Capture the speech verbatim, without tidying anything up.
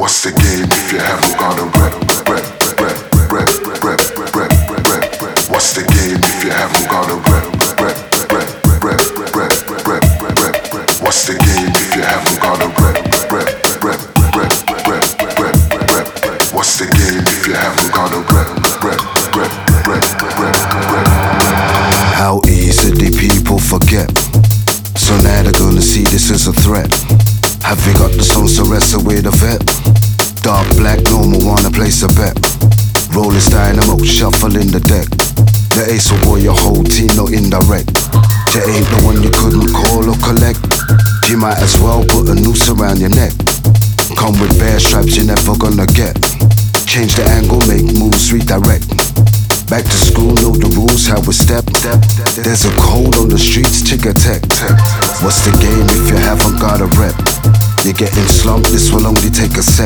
What's the game if you haven't got a rep, rep, rep, rep, rep, rep, rep, rep? What's the game if you haven't got a rep, rep, rep, rep, rep, rep, rep, rep? What's the game if you haven't got a rep, rep, rep, rep, rep, rep, rep? What's the game if you haven't got a rep, rep, rep, rep, rep, rep? How easily people forget. So now they're gonna see this as a threat. Have you got the songs to wrestle with a vet? Dark black, normal, wanna place a bet. Rolling dynamo, shuffling the deck. The ace will boy, your whole team, no indirect. You ain't the one you couldn't call or collect. You might as well put a noose around your neck. Come with bare stripes you're never gonna get. Change the angle, make moves, redirect. Back to school, know the rules, how we step. There's a code on the streets, tick a tech. What's the game if you haven't got a rep? You're getting slumped, this will only take a sec.